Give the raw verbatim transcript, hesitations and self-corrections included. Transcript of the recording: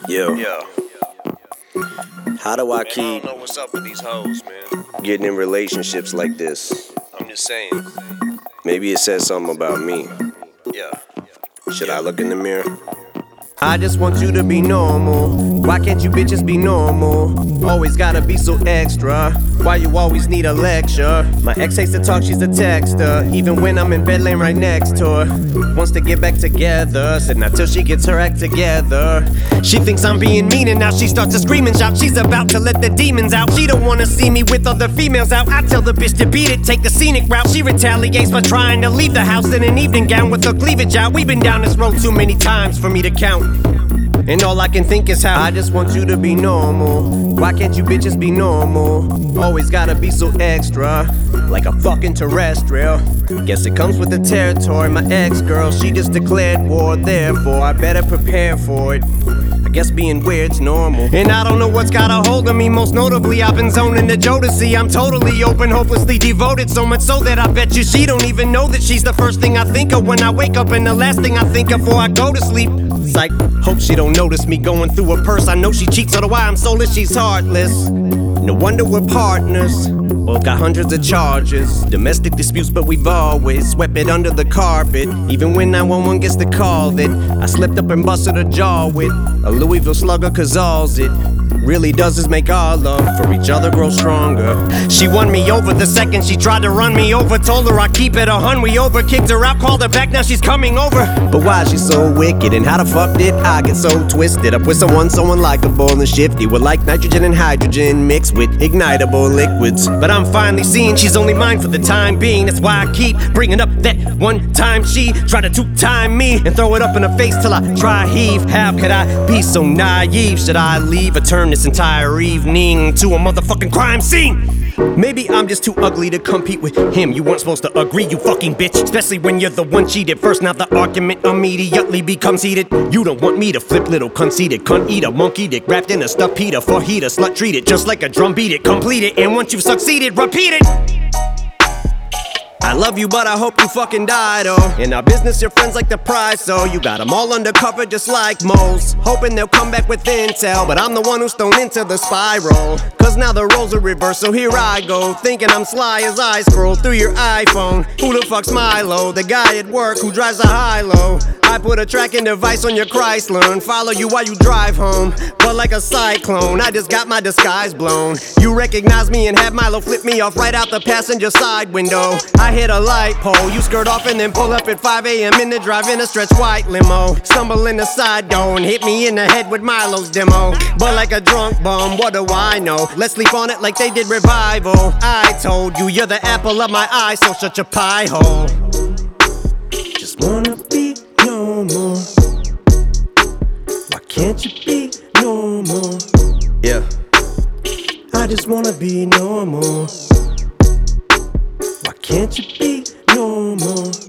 Yo, Yeah. how do I Man, I keep don't know what's up with these hoes, man. getting in relationships like this? I'm just saying. Maybe it says something about me. Yeah. Should I look in the mirror? I just want you to be normal. Why can't you bitches be normal? Always gotta be so extra. Why you always need a lecture? My ex hates to talk, she's a texter. Even when I'm in bed laying right next to her. Wants to get back together. Said not till she gets her act together. She thinks I'm being mean and now she starts to scream and shout. She's about to let the demons out. She don't wanna see me with other females out. I tell the bitch to beat it, take the scenic route. She retaliates by trying to leave the house in an evening gown with her cleavage out. We've been down this road too many times for me to count. And all I can think is how I just want you to be normal. Why can't you bitches be normal? Always gotta be so extra, like a fucking terrestrial. Guess it comes with the territory. My ex-girl, she just declared war. Therefore, I better prepare for it. I guess being weird's normal. And I don't know what's got a hold of me. Most notably, I've been zoning the Jodeci. I'm totally open, hopelessly devoted. So much so that I bet you she don't even know that she's the first thing I think of when I wake up, and the last thing I think of before I go to sleep. Psych, hope she don't notice me going through her purse. I know she cheats, otherwise I'm soulless, she's heartless. No wonder we're partners. Both got hundreds of charges. Domestic disputes, but we've always swept it under the carpet. Even when nine one one gets the call that I slipped up and busted her jaw with a Louisville slugger, cause all's it really does is make our love for each other grow stronger. She won me over the second she tried to run me over. Told her I keep it a hun, we over. Kicked her out, called her back, now she's coming over. But why is she so wicked, and how the fuck did I get so twisted up with someone so unlikable and shifty? We're like nitrogen and hydrogen mixed with ignitable liquids. But I'm finally seeing she's only mine for the time being. That's why I keep bringing up that one time she tried to two-time me and throw it up in her face till I try heave. How could I be so naive? Should I leave or turn this entire evening to a motherfucking crime scene? Maybe I'm just too ugly to compete with him. You weren't supposed to agree, you fucking bitch. Especially when you're the one cheated first. Now the argument immediately becomes heated. You don't want me to flip, little conceited cunt eater, monkey dick wrapped in a stuffed Peter. For heater, slut treat it just like a drum, beat it, complete it. And once you've succeeded, repeat it. I love you, but I hope you fucking died, oh. In our business, your friends like the prize, so you got them all undercover just like moles. Hoping they'll come back with intel, but I'm the one who's thrown into the spiral. Cause now the roles are reversed, so here I go, thinking I'm sly as I scroll through your iPhone. Who the fuck's Milo? The guy at work who drives a high-low. I put a tracking device on your Chrysler and follow you while you drive home. But like a cyclone, I just got my disguise blown. You recognize me and have Milo flip me off right out the passenger side window. I hit a light pole, you skirt off and then pull up at five a m in the drive in a stretch white limo. Stumble in the side door and hit me in the head with Milo's demo. But like a drunk bum, what do I know? Let's sleep on it like they did Revival. I told you you're the apple of my eye, so shut your pie hole. Just wanna be normal. Why can't you be normal? Yeah. I just wanna be normal. Why can't you be normal?